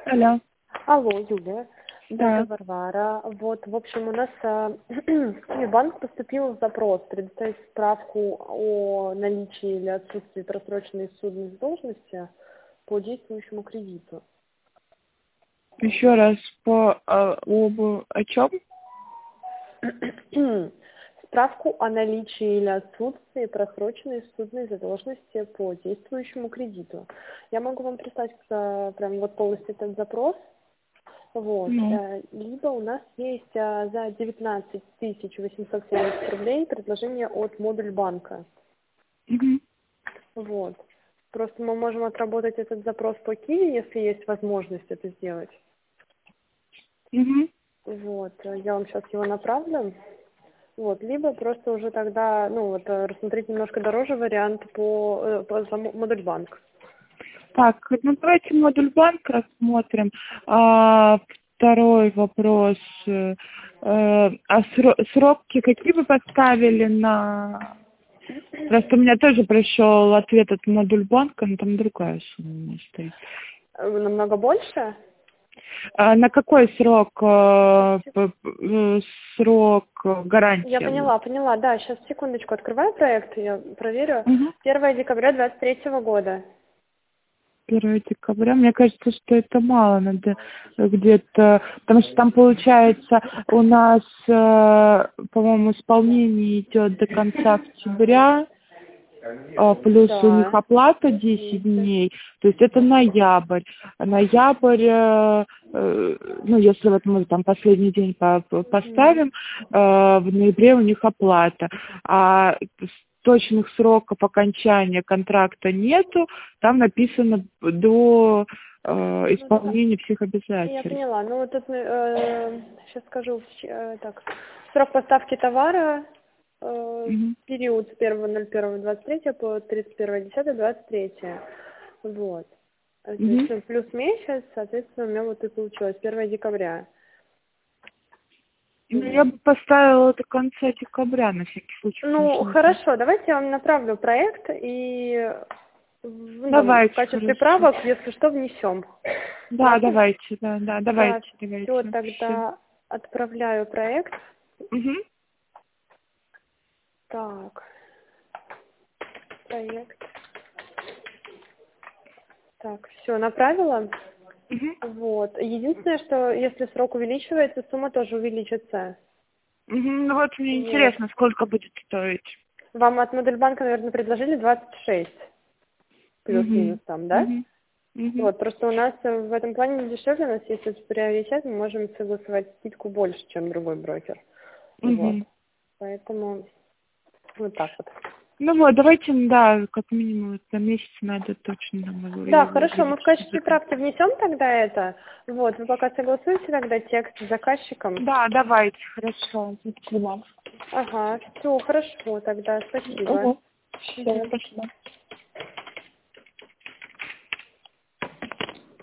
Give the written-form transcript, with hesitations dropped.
Алло. Алло, Юля, Да. это Варвара. Вот, в общем, у нас в банк поступил запрос предоставить справку о наличии или отсутствии просроченной судной задолженности по действующему кредиту. Еще раз о чем? Справку о наличии или отсутствии просроченной судной задолженности по действующему кредиту. Я могу вам прислать прям вот полностью этот запрос. Вот. Ну. Либо у нас есть за 19 870 рублей предложение от Модуль банка. Угу. Вот. Просто мы можем отработать этот запрос по Киви, если есть возможность это сделать. Угу. Вот. Я вам сейчас его направлю. Вот. Либо просто уже тогда, рассмотреть немножко дороже вариант за Модуль банк. Так, ну давайте модуль банк рассмотрим. Второй вопрос. Сроки какие вы поставили на... Просто у меня тоже пришел ответ от модуль банка, но там другая сумма у меня стоит. Намного больше? На какой срок гарантии? Я поняла, да, сейчас секундочку, открываю проект, я проверю. Угу. 1 декабря 2023 года. 1 декабря. Мне кажется, что это мало, надо где-то, потому что там получается у нас, по-моему, исполнение идет до конца октября, плюс у них Да. оплата 10 дней, то есть это ноябрь. Ноябрь, ну, если вот мы там последний день поставим, в ноябре у них оплата, а точных сроков окончания контракта нету, там написано до исполнения всех обязательств. Я поняла. Ну, вот тут, сейчас скажу, так, срок поставки товара, период с 1.01.23 по 31.10.23. Вот. То есть, плюс месяц, соответственно, у меня вот и получилось, 1 декабря. Ну, я бы поставила до конца декабря, на всякий случай. Ну, хорошо, давайте я вам направлю проект и Давайте, в качестве хорошо. правок, если что, внесем. Да, Ладно? давайте, да, давайте. Все, тогда отправляю проект. Угу. Так, проект. Так, все, направила. Угу. Вот. Единственное, что если срок увеличивается, сумма тоже увеличится. Угу. Ну вот мне Вот. интересно, сколько будет стоить. Вам от Модульбанка, наверное, предложили 26. Плюс-минус там, да? Угу. Угу. Вот, просто у нас в этом плане дешевле, у нас есть этот приоритет, мы можем согласовать скидку больше, чем другой брокер. Вот. Угу. Поэтому вот так вот. Ну вот, давайте, да, как минимум на месяц надо точно. Да, хорошо, мы в качестве правки внесем тогда это. Вот, вы пока согласуете тогда текст с заказчиком. Да, давайте, хорошо. Спасибо. Ага, все, хорошо тогда, спасибо. Угу. Все, спасибо.